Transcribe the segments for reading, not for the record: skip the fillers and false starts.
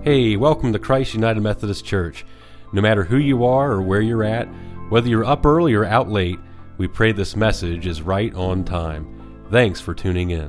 Hey, welcome to Christ United Methodist Church. No matter who you are or where you're at, whether you're up early or out late, we pray this message is right on time. Thanks for tuning in.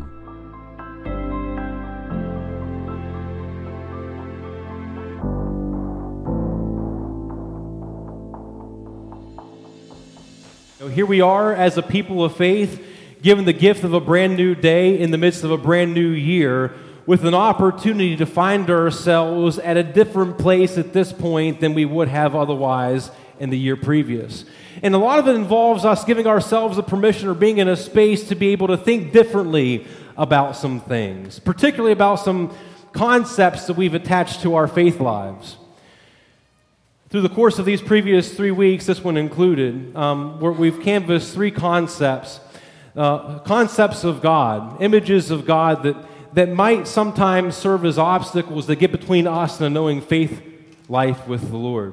So here we are as a people of faith, given the gift of a brand new day in the midst of a brand new year, with an opportunity to find ourselves at a different place at this point than we would have otherwise in the year previous. And a lot of it involves us giving ourselves a permission or being in a space to be able to think differently about some things, particularly about some concepts that we've attached to our faith lives. Through the course of these previous 3 weeks, this one included, where we've canvassed three concepts of God, images of God that might sometimes serve as obstacles that get between us and a knowing faith life with the Lord.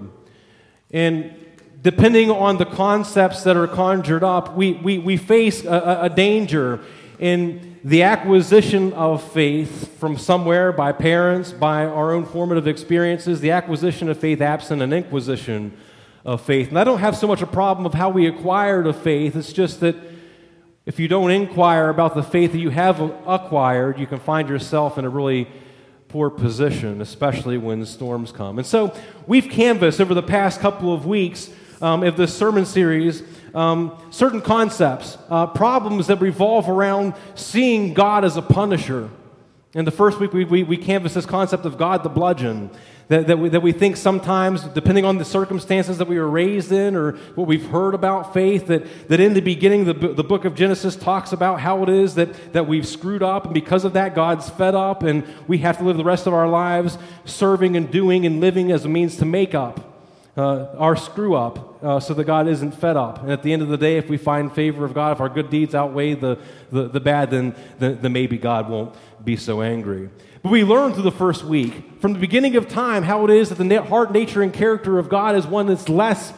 And depending on the concepts that are conjured up, we face a danger in the acquisition of faith from somewhere, by parents, by our own formative experiences, the acquisition of faith absent an inquisition of faith. And I don't have so much a problem of how we acquired a faith, it's just that if you don't inquire about the faith that you have acquired, you can find yourself in a really poor position, especially when storms come. And so we've canvassed over the past couple of weeks of this sermon series certain concepts, problems that revolve around seeing God as a punisher. In the first week, we canvassed this concept of God the bludgeon, that we think sometimes, depending on the circumstances that we were raised in or what we've heard about faith, that in the beginning the book of Genesis talks about how it is that we've screwed up, and because of that, God's fed up, and we have to live the rest of our lives serving and doing and living as a means to make up our screw up so that God isn't fed up. And at the end of the day, if we find favor of God, if our good deeds outweigh the bad, then maybe God won't be so angry. But we learned through the first week, from the beginning of time, how it is that the heart, nature, and character of God is one that's less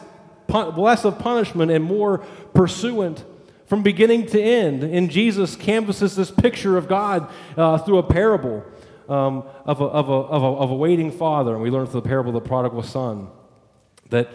of punishment and more pursuant from beginning to end. And Jesus canvasses this picture of God through a parable of a waiting father. And we learned through the parable of the prodigal son that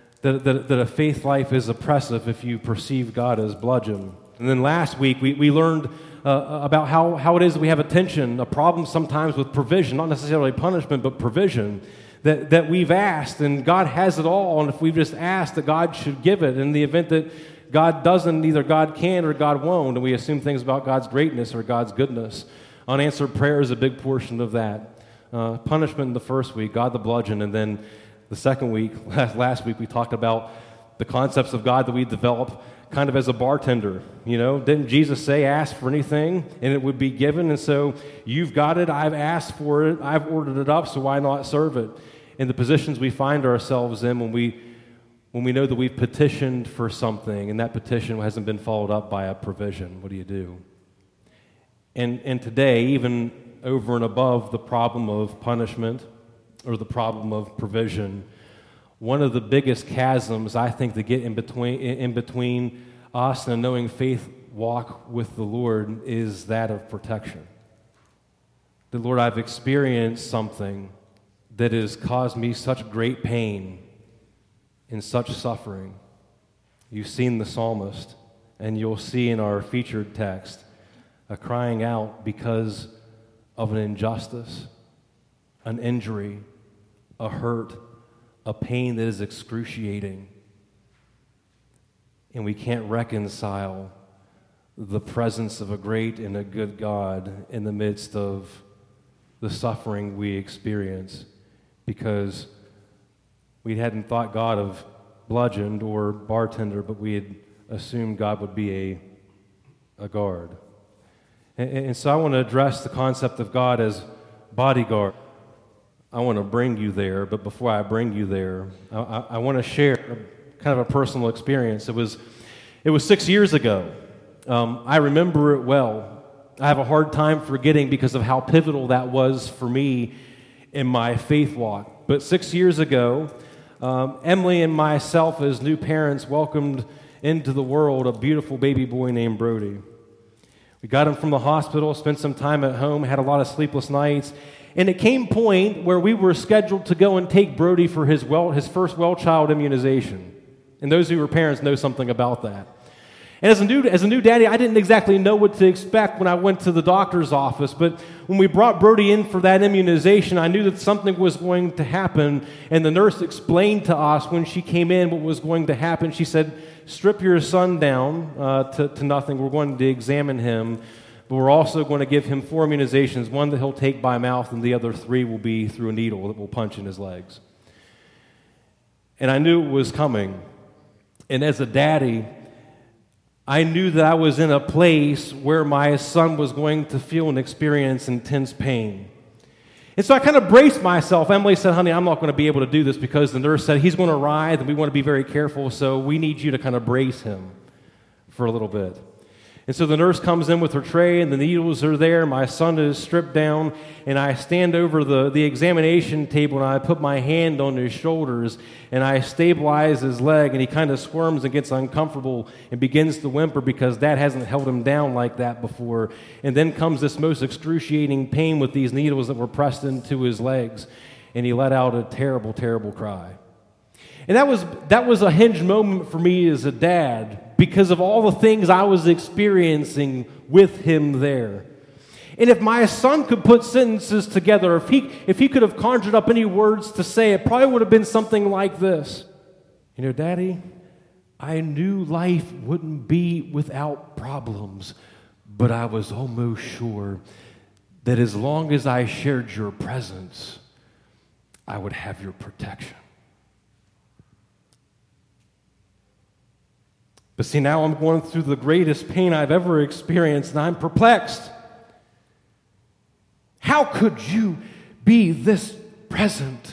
a faith life is oppressive if you perceive God as bludgeon. And then last week, we learned about how it is that we have a problem sometimes with provision, not necessarily punishment, but provision, that we've asked, and God has it all, and if we've just asked, that God should give it. In the event that God doesn't, either God can or God won't, and we assume things about God's greatness or God's goodness. Unanswered prayer is a big portion of that. Punishment in the first week, God the bludgeon, and then the second week, last week, we talked about the concepts of God that we develop kind of as a bartender. You know, didn't Jesus say, ask for anything and it would be given? And so you've got it, I've asked for it, I've ordered it up, so why not serve it? In the positions we find ourselves in when we know that we've petitioned for something and that petition hasn't been followed up by a provision, what do you do? And today, even over and above the problem of punishment or the problem of provision, one of the biggest chasms, I think, that get in between us and a knowing faith walk with the Lord is that of protection. The Lord, I've experienced something that has caused me such great pain and such suffering. You've seen the psalmist, and you'll see in our featured text a crying out because of an injustice, an injury, a hurt, a pain that is excruciating, and we can't reconcile the presence of a great and a good God in the midst of the suffering we experience because we hadn't thought God of bludgeoned or bartender, but we had assumed God would be a guard. And so I want to address the concept of God as bodyguard. I want to bring you there, but before I bring you there, I want to share kind of a personal experience. It was 6 years ago. I remember it well. I have a hard time forgetting because of how pivotal that was for me in my faith walk. But 6 years ago, Emily and myself as new parents welcomed into the world a beautiful baby boy named Brody. We got him from the hospital, spent some time at home, had a lot of sleepless nights, And it came point where we were scheduled to go and take Brody for his first well child immunization. And those who were parents know something about that. And as a new daddy, I didn't exactly know what to expect when I went to the doctor's office. But when we brought Brody in for that immunization, I knew that something was going to happen. And the nurse explained to us when she came in what was going to happen. She said, strip your son down to nothing. We're going to examine him. But we're also going to give him 4 immunizations, one that he'll take by mouth, and the other 3 will be through a needle that will punch in his legs. And I knew it was coming. And as a daddy, I knew that I was in a place where my son was going to feel and experience intense pain. And so I kind of braced myself. Emily said, honey, I'm not going to be able to do this because the nurse said he's going to writhe and we want to be very careful, so we need you to kind of brace him for a little bit. And so the nurse comes in with her tray, and the needles are there. My son is stripped down, and I stand over the examination table, and I put my hand on his shoulders, and I stabilize his leg, and he kind of squirms and gets uncomfortable and begins to whimper because Dad hasn't held him down like that before. And then comes this most excruciating pain with these needles that were pressed into his legs, and he let out a terrible, terrible cry. And that was a hinge moment for me as a dad because of all the things I was experiencing with him there. And if my son could put sentences together, if he could have conjured up any words to say, it probably would have been something like this. You know, Daddy, I knew life wouldn't be without problems, but I was almost sure that as long as I shared your presence, I would have your protection. But see, now I'm going through the greatest pain I've ever experienced, and I'm perplexed. How could you be this present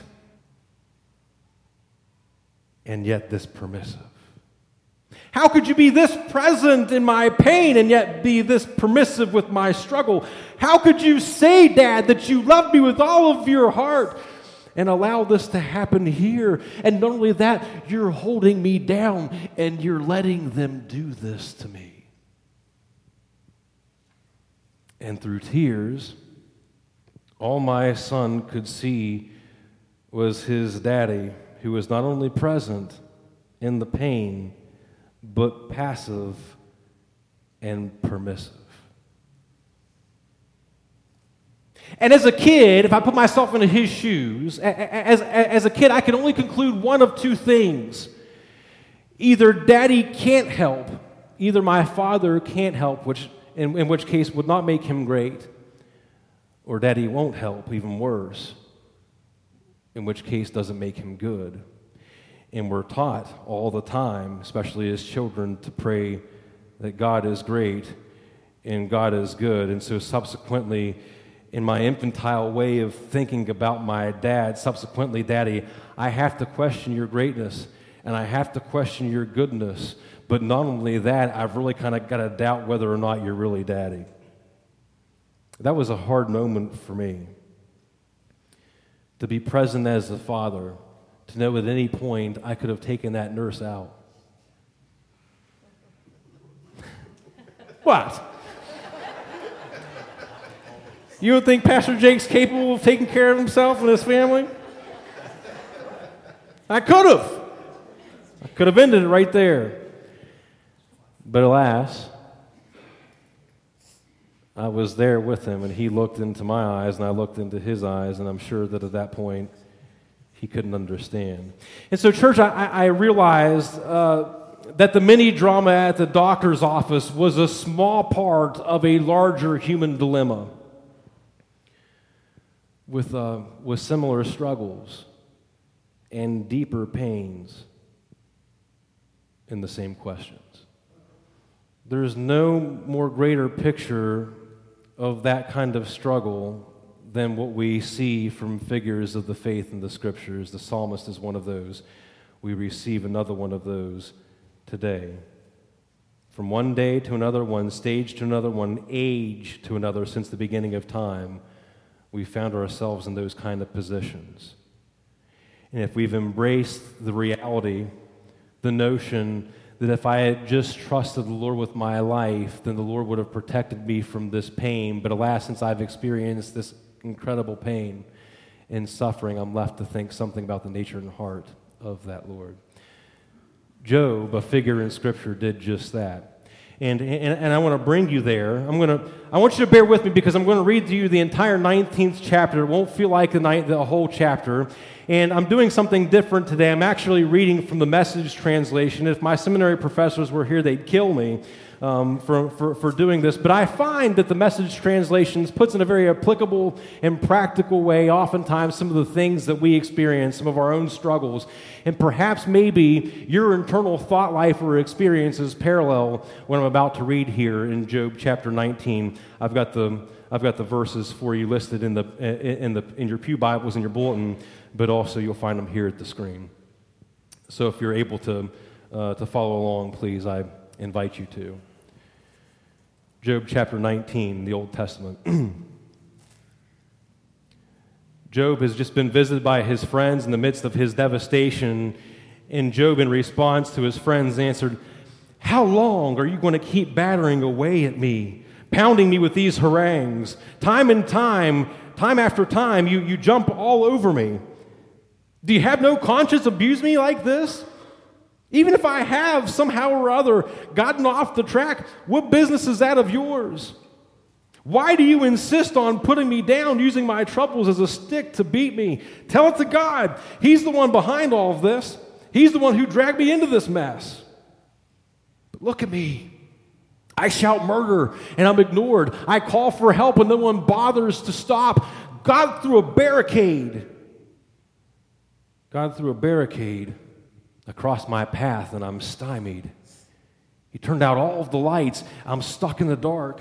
and yet this permissive? How could you be this present in my pain and yet be this permissive with my struggle? How could you say, Dad, that you love me with all of your heart and allow this to happen here? And not only that, you're holding me down and you're letting them do this to me. And through tears, all my son could see was his daddy, who was not only present in the pain, but passive and permissive. And as a kid, if I put myself into his shoes, as a kid, I could only conclude one of 2 things. Either Daddy can't help, either my father can't help, which in which case would not make him great, or Daddy won't help, even worse, in which case doesn't make him good. And we're taught all the time, especially as children, to pray that God is great and God is good. And so subsequently, in my infantile way of thinking about my dad, subsequently, Daddy, I have to question your greatness and I have to question your goodness. But not only that, I've really kind of got to doubt whether or not you're really Daddy. That was a hard moment for me. To be present as a father, to know at any point I could have taken that nurse out. What? You don't think Pastor Jake's capable of taking care of himself and his family? I could have. I could have ended it right there. But alas, I was there with him, and he looked into my eyes, and I looked into his eyes, and I'm sure that at that point, he couldn't understand. And so, church, I realized that the mini drama at the doctor's office was a small part of a larger human dilemma with similar struggles and deeper pains in the same questions. There's no more greater picture of that kind of struggle than what we see from figures of the faith in the Scriptures. The psalmist is one of those. We receive another one of those today. From one day to another, one stage to another, one age to another, since the beginning of time, we found ourselves in those kind of positions. And if we've embraced the reality, the notion that if I had just trusted the Lord with my life, then the Lord would have protected me from this pain. But alas, since I've experienced this incredible pain and suffering, I'm left to think something about the nature and heart of that Lord. Job, a figure in Scripture, did just that. And I want to bring you there. I want you to bear with me because I'm going to read to you the entire 19th chapter. It won't feel like the whole chapter. And I'm doing something different today. I'm actually reading from the Message translation. If my seminary professors were here, they'd kill me for doing this. But I find that the Message translation puts in a very applicable and practical way oftentimes some of the things that we experience, some of our own struggles. And perhaps maybe your internal thought life or experiences parallel what I'm about to read here in Job chapter 19. I've got the verses for you listed in your pew Bibles in your bulletin, but also you'll find them here at the screen. So if you're able to follow along, please, I invite you to. Job chapter 19, the Old Testament. Job has just been visited by his friends in the midst of his devastation, and Job, in response to his friends, answered, "How long are you going to keep battering away at me, pounding me with these harangues? Time after time, you jump all over me. Do you have no conscience abuse me like this? Even if I have somehow or other gotten off the track, what business is that of yours? Why do you insist on putting me down, using my troubles as a stick to beat me? Tell it to God. He's the one behind all of this. He's the one who dragged me into this mess. But look at me. I shout murder and I'm ignored. I call for help and no one bothers to stop. God threw a barricade across my path and I'm stymied. He turned out all of the lights. I'm stuck in the dark.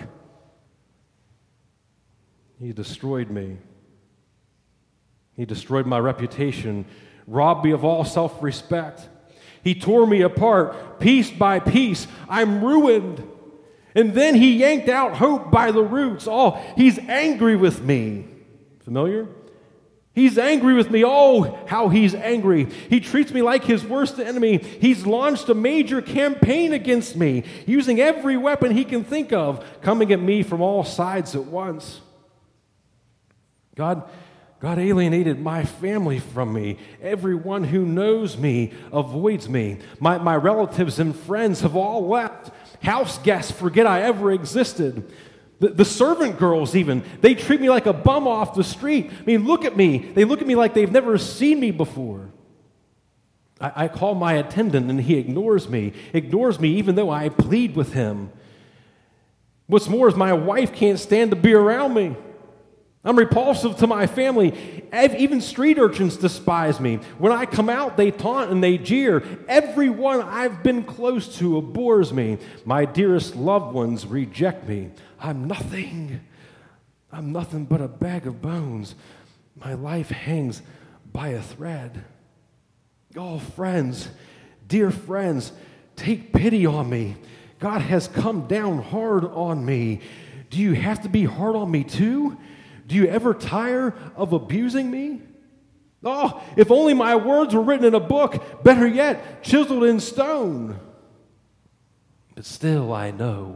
He destroyed me. He destroyed my reputation, robbed me of all self-respect. He tore me apart, piece by piece. I'm ruined. And then he yanked out hope by the roots. Oh, he's angry with me. Familiar? He's angry with me. Oh, how he's angry. He treats me like his worst enemy. He's launched a major campaign against me, using every weapon he can think of, coming at me from all sides at once. God alienated my family from me. Everyone who knows me avoids me. My relatives and friends have all left. House guests forget I ever existed. The servant girls even, they treat me like a bum off the street. I mean, look at me. They look at me like they've never seen me before. I call my attendant and he ignores me even though I plead with him. What's more is my wife can't stand to be around me. I'm repulsive to my family. Even street urchins despise me. When I come out, they taunt and they jeer. Everyone I've been close to abhors me. My dearest loved ones reject me. I'm nothing but a bag of bones. My life hangs by a thread. Oh, friends, dear friends, take pity on me. God has come down hard on me. Do you have to be hard on me too? Do you ever tire of abusing me? Oh, if only my words were written in a book, better yet, chiseled in stone. But still I know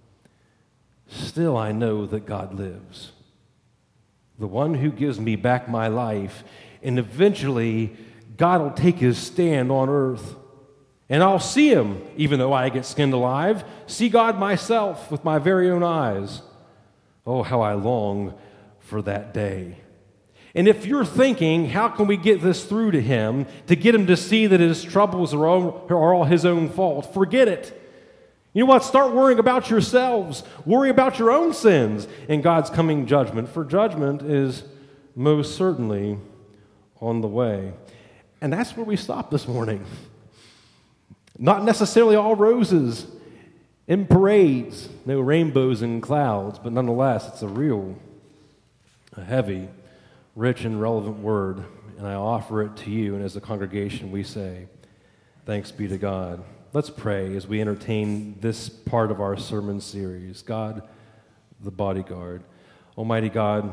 that God lives. The one who gives me back my life, and eventually God will take his stand on earth. And I'll see him, even though I get skinned alive, see God myself with my very own eyes. Oh, how I long for that day. And if you're thinking, how can we get this through to him, to get him to see that his troubles are all his own fault, forget it. You know what? Start worrying about yourselves. Worry about your own sins and God's coming judgment, for judgment is most certainly on the way. And that's where we stop this morning. Not necessarily all roses and parades, no rainbows and clouds, but nonetheless, it's a heavy, rich, and relevant word, and I offer it to you, and as a congregation we say, thanks be to God. Let's pray as we entertain this part of our sermon series. God, the bodyguard. Almighty God,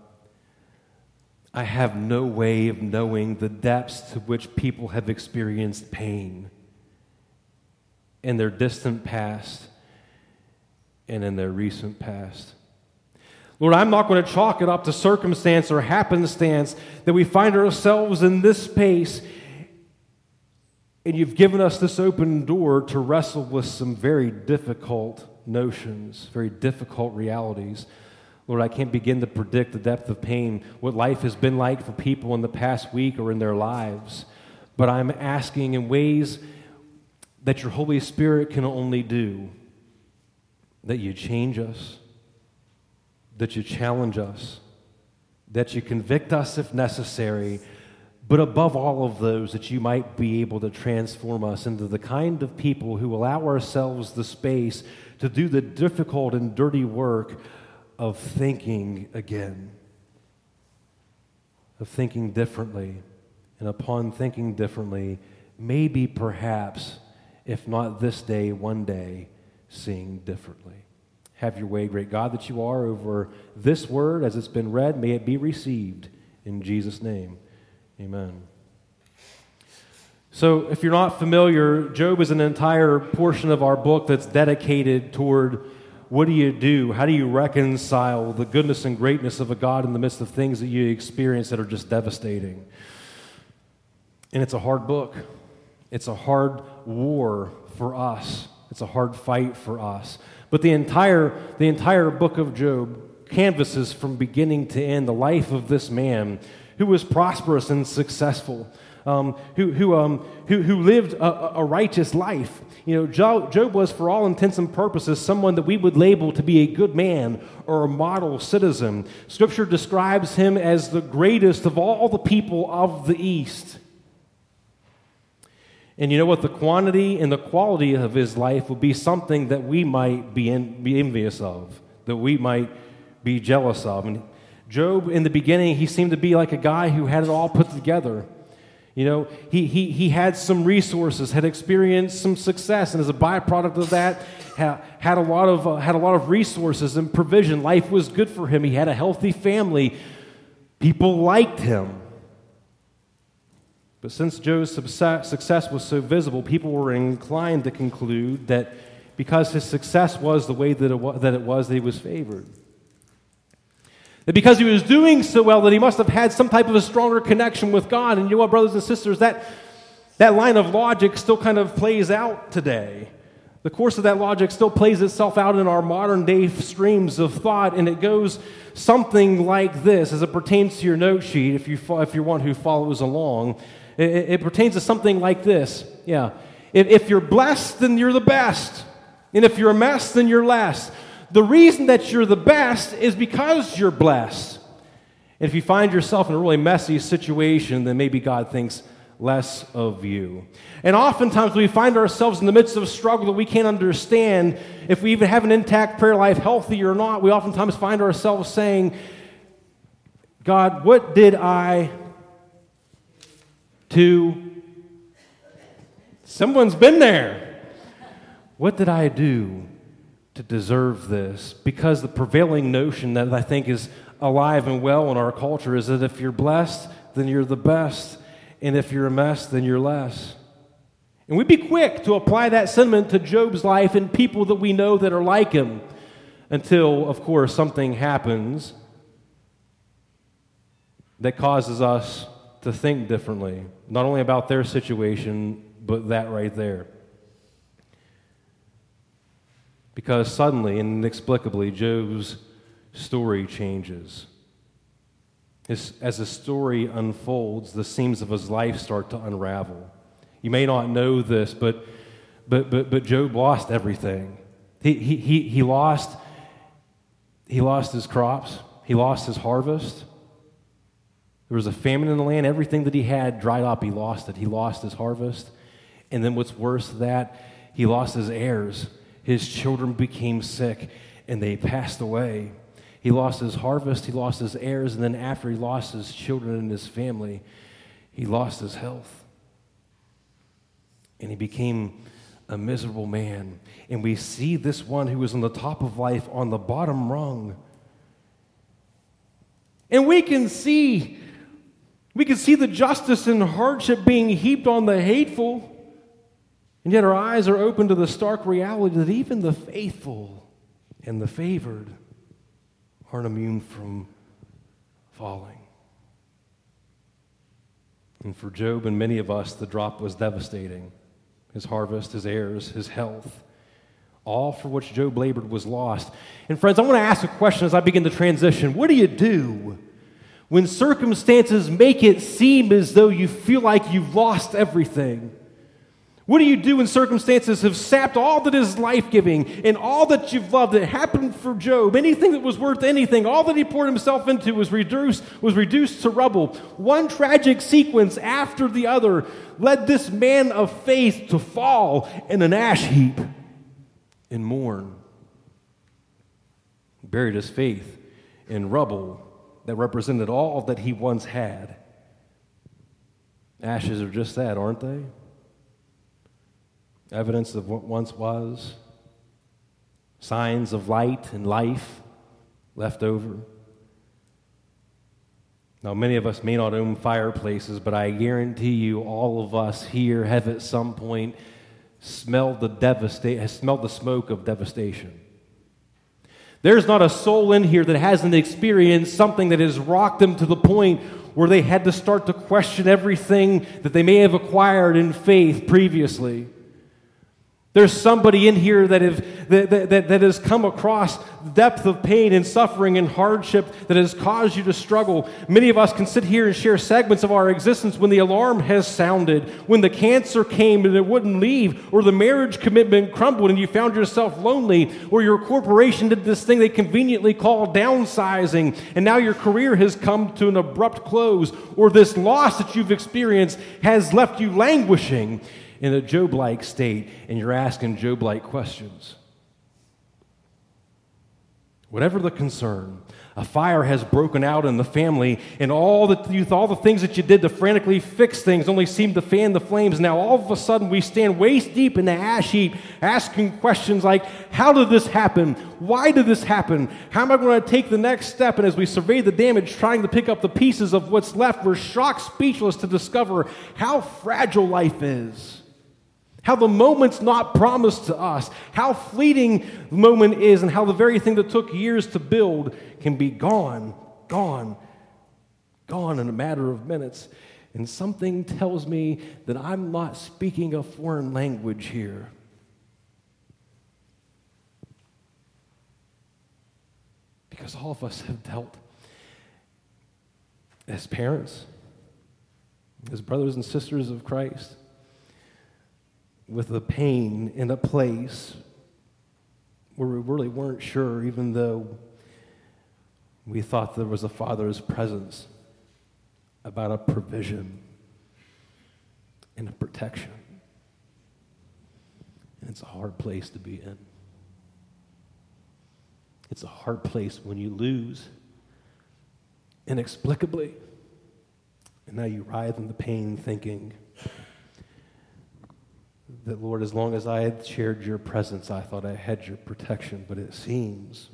I have no way of knowing the depths to which people have experienced pain in their distant past and in their recent past. Lord, I'm not going to chalk it up to circumstance or happenstance that we find ourselves in this space, and you've given us this open door to wrestle with some very difficult notions, very difficult realities. Lord, I can't begin to predict the depth of pain, what life has been like for people in the past week or in their lives, but I'm asking in ways that your Holy Spirit can only do, that you change us, that you challenge us, that you convict us if necessary, but above all of those, that you might be able to transform us into the kind of people who allow ourselves the space to do the difficult and dirty work of thinking again, of thinking differently, and upon thinking differently, maybe perhaps, if not this day, one day, seeing differently. Have your way, great God, that you are over this word as it's been read. May it be received in Jesus' name. Amen. So if you're not familiar, Job is an entire portion of our book that's dedicated toward what do you do? How do you reconcile the goodness and greatness of a God in the midst of things that you experience that are just devastating? And it's a hard book. It's a hard war for us. It's a hard fight for us. But the entire book of Job canvases from beginning to end the life of this man who was prosperous and successful, who lived a righteous life. You know, Job was, for all intents and purposes, someone that we would label to be a good man or a model citizen. Scripture describes him as the greatest of all the people of the East. And you know what? The quantity and the quality of his life would be something that we might be envious of, that we might be jealous of. And Job, in the beginning, he seemed to be like a guy who had it all put together. You know, he had some resources, had experienced some success, and as a byproduct of that, had a lot of resources and provision. Life was good for him. He had a healthy family. People liked him. But since Job's success was so visible, people were inclined to conclude that because his success was the way that he was favored. That because he was doing so well, that he must have had some type of a stronger connection with God. And you know what, brothers and sisters, that line of logic still kind of plays out today. The course of that logic still plays itself out in our modern day streams of thought, and it goes something like this as it pertains to your note sheet, if you're one who follows along. It pertains to something like this. Yeah. If you're blessed, then you're the best. And if you're a mess, then you're less. The reason that you're the best is because you're blessed. And if you find yourself in a really messy situation, then maybe God thinks less of you. And oftentimes we find ourselves in the midst of a struggle that we can't understand. If we even have an intact prayer life, healthy or not, we oftentimes find ourselves saying, God, what did I do? Someone's been there. What did I do to deserve this? Because the prevailing notion that I think is alive and well in our culture is that if you're blessed, then you're the best. And if you're a mess, then you're less. And we'd be quick to apply that sentiment to Job's life and people that we know that are like him until, of course, something happens that causes us to think differently, not only about their situation, but that right there. Because suddenly and inexplicably, Job's story changes. As the story unfolds, the seams of his life start to unravel. You may not know this, but Job lost everything. He lost his crops. He lost his harvest. There was a famine in the land. Everything that he had dried up. He lost it. He lost his harvest. And then what's worse than that, he lost his heirs. His children became sick, and they passed away. He lost his harvest, he lost his heirs, and then after he lost his children and his family, he lost his health. And he became a miserable man. And we see this one who was on the top of life on the bottom rung. And we can see the justice and hardship being heaped on the hateful. And yet our eyes are open to the stark reality that even the faithful and the favored aren't immune from falling. And for Job and many of us, the drop was devastating. His harvest, his heirs, his health, all for which Job labored was lost. And friends, I want to ask a question as I begin to transition. What do you do when circumstances make it seem as though you feel like you've lost everything? What do you do when circumstances have sapped all that is life-giving and all that you've loved? It happened for Job. Anything that was worth anything, all that he poured himself into was reduced to rubble. One tragic sequence after the other led this man of faith to fall in an ash heap and mourn. He buried his faith in rubble that represented all that he once had. Ashes are just that, aren't they? Evidence of what once was, signs of light and life left over. Now, many of us may not own fireplaces, but I guarantee you all of us here have at some point smelled the smoke of devastation. There's not a soul in here that hasn't experienced something that has rocked them to the point where they had to start to question everything that they may have acquired in faith previously. There's somebody in here that has come across the depth of pain and suffering and hardship that has caused you to struggle. Many of us can sit here and share segments of our existence when the alarm has sounded, when the cancer came and it wouldn't leave, or the marriage commitment crumbled and you found yourself lonely, or your corporation did this thing they conveniently call downsizing, and now your career has come to an abrupt close, or this loss that you've experienced has left you languishing in a Job-like state, and you're asking Job-like questions. Whatever the concern, a fire has broken out in the family, and all the things that you did to frantically fix things only seemed to fan the flames. Now all of a sudden we stand waist deep in the ash heap, asking questions like, how did this happen? Why did this happen? How am I going to take the next step? And as we survey the damage, trying to pick up the pieces of what's left, we're shocked, speechless to discover how fragile life is. How the moment's not promised to us, how fleeting the moment is, and how the very thing that took years to build can be gone in a matter of minutes. And something tells me that I'm not speaking a foreign language here. Because all of us have dealt as parents, as brothers and sisters of Christ, with the pain in a place where we really weren't sure, even though we thought there was a Father's presence, about a provision and a protection. And it's a hard place to be in. It's a hard place when you lose inexplicably, and now you writhe in the pain thinking that, Lord, as long as I had shared your presence, I thought I had your protection, but it seems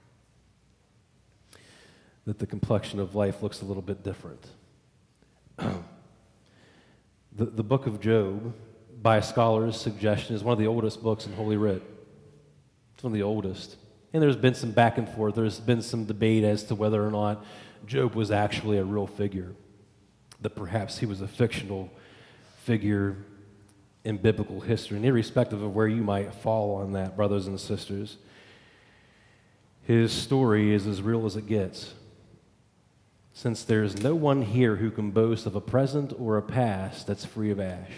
that the complexion of life looks a little bit different. The book of Job, by scholars' suggestion, is one of the oldest books in Holy Writ. It's one of the oldest. And there's been some back and forth. There's been some debate as to whether or not Job was actually a real figure, that perhaps he was a fictional figure in biblical history. And irrespective of where you might fall on that, brothers and sisters, his story is as real as it gets. Since there's no one here who can boast of a present or a past that's free of ash.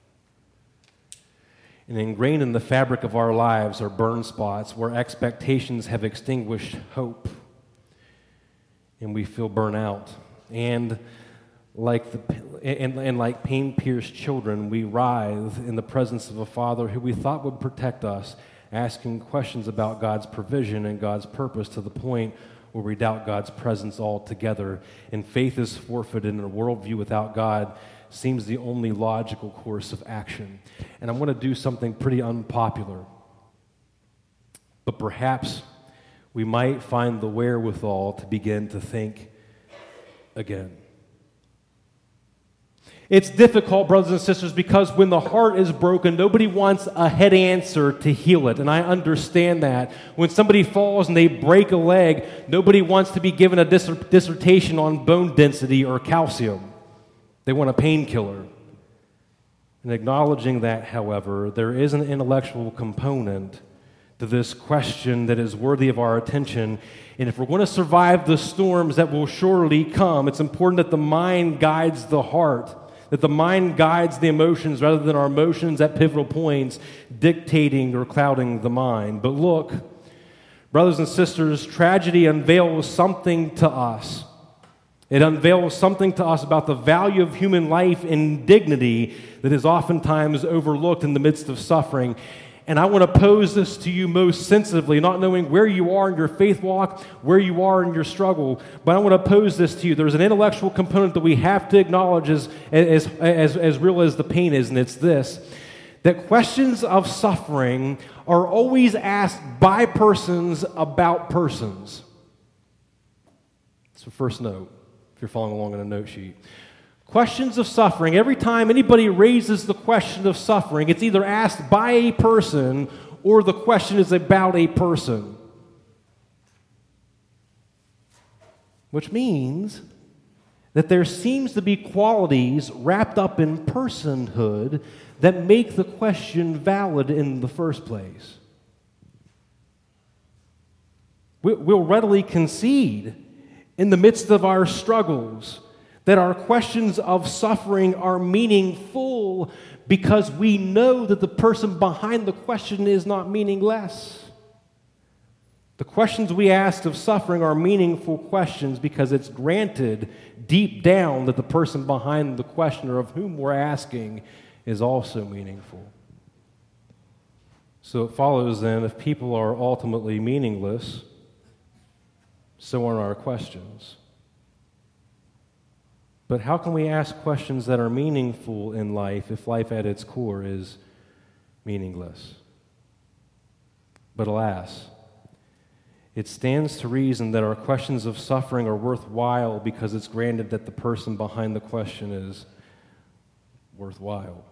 And ingrained in the fabric of our lives are burn spots where expectations have extinguished hope, and we feel burnt out. And like pain-pierced children, we writhe in the presence of a Father who we thought would protect us, asking questions about God's provision and God's purpose to the point where we doubt God's presence altogether. And faith is forfeited, and a worldview without God seems the only logical course of action. And I'm going to do something pretty unpopular, but perhaps we might find the wherewithal to begin to think again. It's difficult, brothers and sisters, because when the heart is broken, nobody wants a head answer to heal it, and I understand that. When somebody falls and they break a leg, nobody wants to be given a dissertation on bone density or calcium. They want a painkiller. And acknowledging that, however, there is an intellectual component to this question that is worthy of our attention. And if we're going to survive the storms that will surely come, it's important that the mind guides the heart, that the mind guides the emotions rather than our emotions at pivotal points dictating or clouding the mind. But look, brothers and sisters, tragedy unveils something to us. It unveils something to us about the value of human life and dignity that is oftentimes overlooked in the midst of suffering. And I want to pose this to you most sensitively, not knowing where you are in your faith walk, where you are in your struggle, but I want to pose this to you. There's an intellectual component that we have to acknowledge as real as the pain is, and it's this, that questions of suffering are always asked by persons about persons. That's the first note, if you're following along on a note sheet. Questions of suffering, every time anybody raises the question of suffering, it's either asked by a person or the question is about a person. Which means that there seems to be qualities wrapped up in personhood that make the question valid in the first place. We'll readily concede in the midst of our struggles that our questions of suffering are meaningful because we know that the person behind the question is not meaningless. The questions we ask of suffering are meaningful questions because it's granted deep down that the person behind the questioner of whom we're asking is also meaningful. So it follows then, if people are ultimately meaningless, so are our questions. But how can we ask questions that are meaningful in life if life at its core is meaningless? But alas, it stands to reason that our questions of suffering are worthwhile because it's granted that the person behind the question is worthwhile.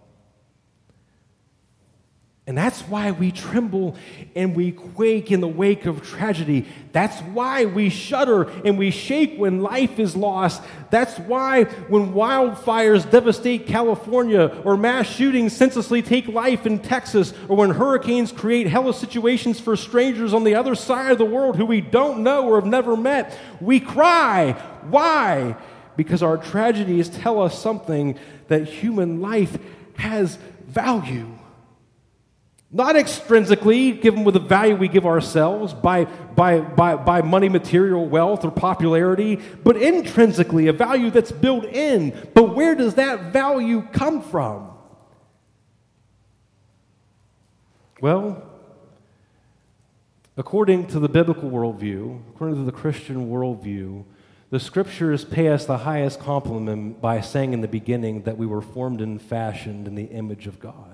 And that's why we tremble and we quake in the wake of tragedy. That's why we shudder and we shake when life is lost. That's why when wildfires devastate California or mass shootings senselessly take life in Texas or when hurricanes create hellish situations for strangers on the other side of the world who we don't know or have never met, we cry. Why? Because our tragedies tell us something, that human life has value. Not extrinsically, given with the value we give ourselves by money, material, wealth, or popularity, but intrinsically, a value that's built in. But where does that value come from? Well, according to the biblical worldview, according to the Christian worldview, the Scriptures pay us the highest compliment by saying in the beginning that we were formed and fashioned in the image of God.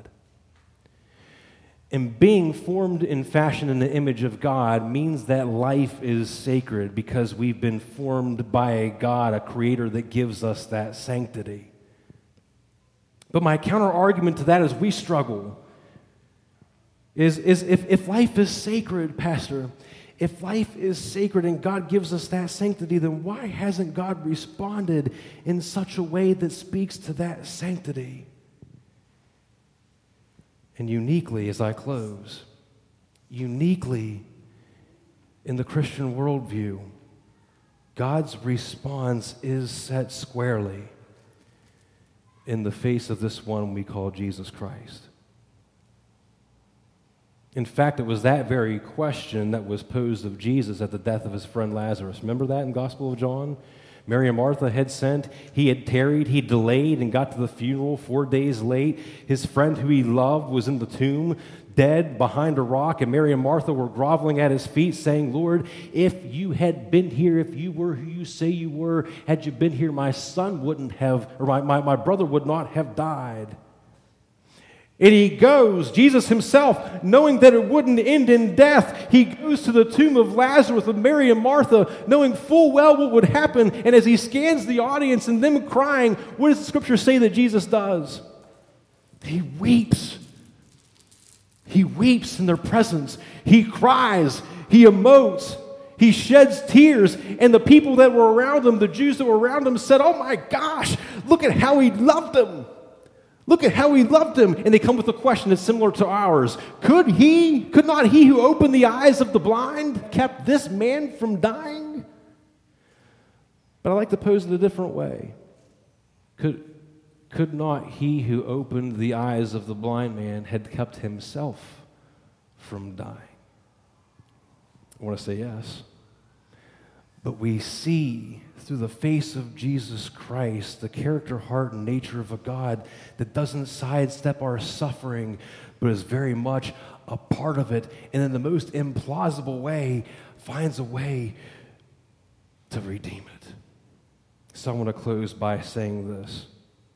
And being formed and fashioned in the image of God means that life is sacred because we've been formed by a God, a creator that gives us that sanctity. But my counter argument to that as we struggle is if life is sacred, Pastor, if life is sacred and God gives us that sanctity, then why hasn't God responded in such a way that speaks to that sanctity? And uniquely, as I close, uniquely in the Christian worldview, God's response is set squarely in the face of this one we call Jesus Christ. In fact, it was that very question that was posed of Jesus at the death of his friend Lazarus. Remember that in the Gospel of John? Mary and Martha had sent, he had tarried, he delayed and got to the funeral 4 days late. His friend who he loved was in the tomb, dead behind a rock, and Mary and Martha were groveling at his feet saying, Lord, if you had been here, if you were who you say you were, had you been here, my son wouldn't have, or my brother would not have died. And he goes, Jesus himself, knowing that it wouldn't end in death, he goes to the tomb of Lazarus with Mary and Martha, knowing full well what would happen. And as he scans the audience and them crying, what does the scripture say that Jesus does? He weeps. He weeps in their presence. He cries. He emotes. He sheds tears. And the people that were around him, the Jews that were around him, said, "Oh my gosh, look at how he loved them. Look at how he loved him." And they come with a question that's similar to ours. Could not he who opened the eyes of the blind kept this man from dying? But I like to pose it a different way. Could not he who opened the eyes of the blind man had kept himself from dying? I want to say yes. But we see through the face of Jesus Christ the character, heart, and nature of a God that doesn't sidestep our suffering, but is very much a part of it, and in the most implausible way finds a way to redeem it. So I want to close by saying this.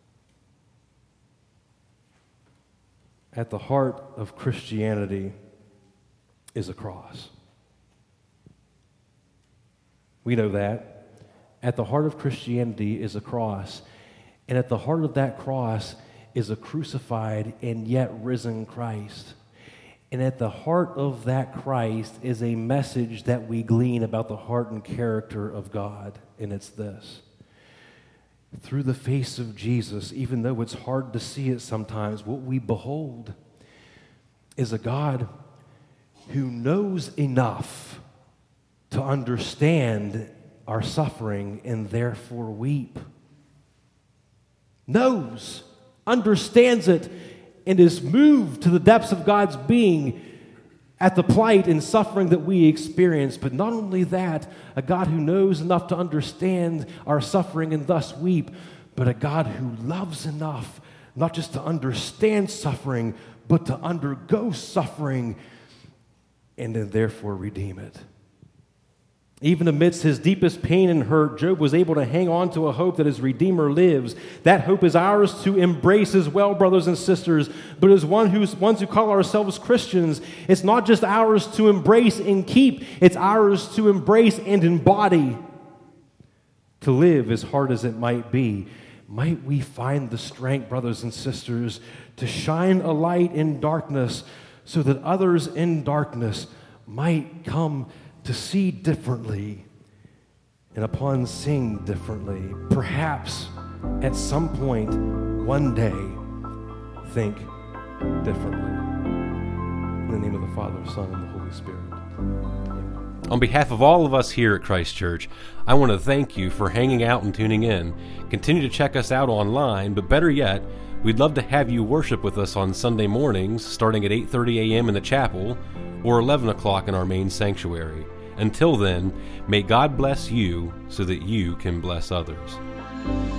At the heart of Christianity is a cross. We know that. At the heart of Christianity is a cross. And at the heart of that cross is a crucified and yet risen Christ. And at the heart of that Christ is a message that we glean about the heart and character of God. And it's this. Through the face of Jesus, even though it's hard to see it sometimes, what we behold is a God who knows enough to understand our suffering and therefore weep. Knows, understands it, and is moved to the depths of God's being at the plight and suffering that we experience. But not only that, a God who knows enough to understand our suffering and thus weep, but a God who loves enough not just to understand suffering, but to undergo suffering and then therefore redeem it. Even amidst his deepest pain and hurt, Job was able to hang on to a hope that his Redeemer lives. That hope is ours to embrace as well, brothers and sisters. But as ones who call ourselves Christians, it's not just ours to embrace and keep. It's ours to embrace and embody. To live, as hard as it might be, might we find the strength, brothers and sisters, to shine a light in darkness so that others in darkness might come to see differently, and upon seeing differently, perhaps at some point, one day, think differently. In the name of the Father, Son, and the Holy Spirit. Amen. On behalf of all of us here at Christ Church, I want to thank you for hanging out and tuning in. Continue to check us out online, but better yet, we'd love to have you worship with us on Sunday mornings, starting at 8:30 a.m. in the chapel, or 11 o'clock in our main sanctuary. Until then, may God bless you so that you can bless others.